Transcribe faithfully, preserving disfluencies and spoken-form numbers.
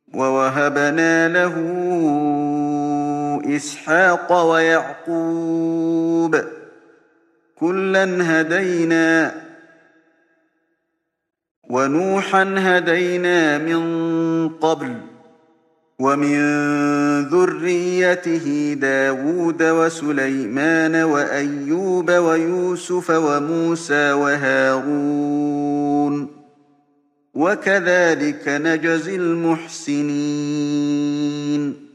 ووهبنا له إسحاق ويعقوب كلا هدينا ونوحا هدينا من قبل ومن ذريته داود وسليمان وأيوب ويوسف وموسى وهارون وكذلك نجزي المحسنين